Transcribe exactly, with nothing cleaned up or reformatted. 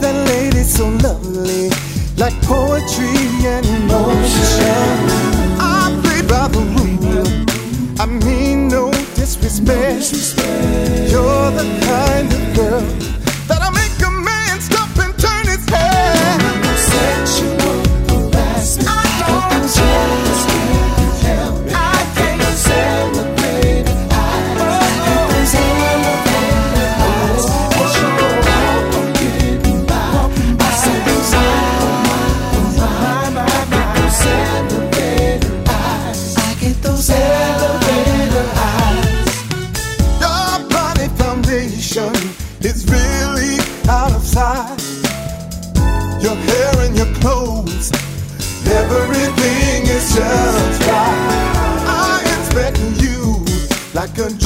that lady so lovely, like poetry and emotion. I play by the rule, I mean no disrespect. You're the kind of girl that'll make a man stop and turn his head. Sexual harassment. I don't just can't help it. I can't celebrate it. I can't celebrate it. I show up, I'm getting by. I said I get those elevator eyes. I get those elevator eyes. Your body foundation is really out of sight. Your hair and your clothes, everything is just right. I inspect you like a